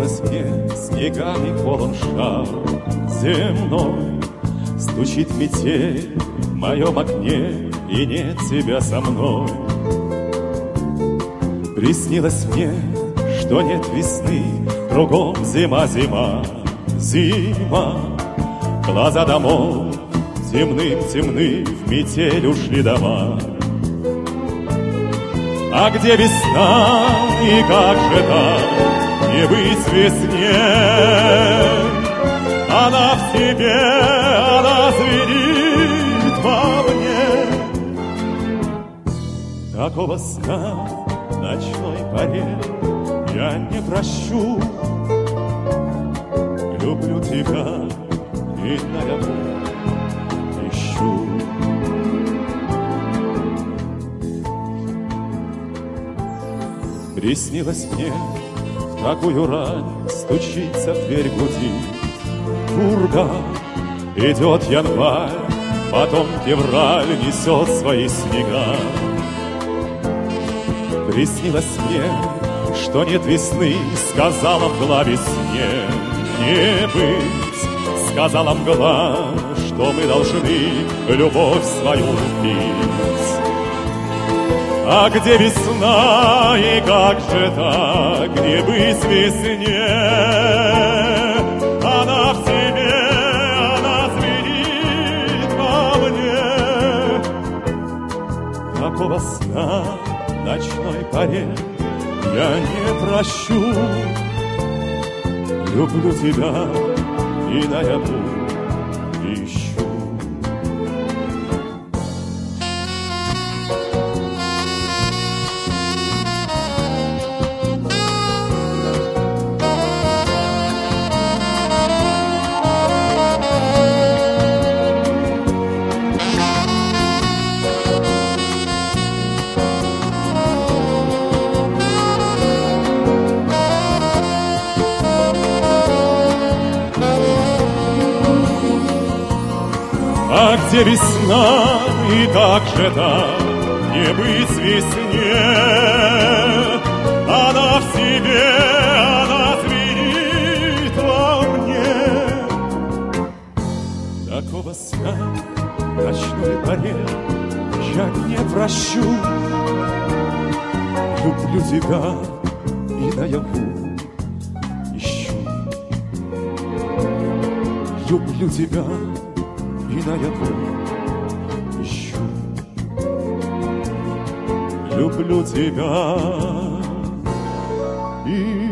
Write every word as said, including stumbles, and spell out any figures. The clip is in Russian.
Приснилось мне снегами полон шар земной, стучит метель в моем окне, и нет тебя со мной. Приснилось мне, что нет весны, кругом зима, зима, зима. Глаза домов темным темны, в метель ушли дома. А где весна, и как же так не быть весне? Она в себе, она зверит во мне. Такого сна в ночной поре я не прощу. Люблю тебя и наяву ищу. Приснилось мне, в такую рань стучится в дверь, гудит пурга. Идет январь, потом февраль несет свои снега. Приснилось мне, что нет весны, сказала мгла весне не быть. Сказала мгла, что мы должны любовь свою пить. А где весна, и как же так не быть весне? Она в себе, она зверит во мне. Такого сна в ночной поре я не прощу. Люблю тебя и наяву ищу. А где весна, и как же так не быть весне? Она в себе, она зверит во мне. Такого сна в ночной поре я не прощу. Люблю тебя и наяву ищу. Люблю тебя и наяву ищу. Люблю тебя и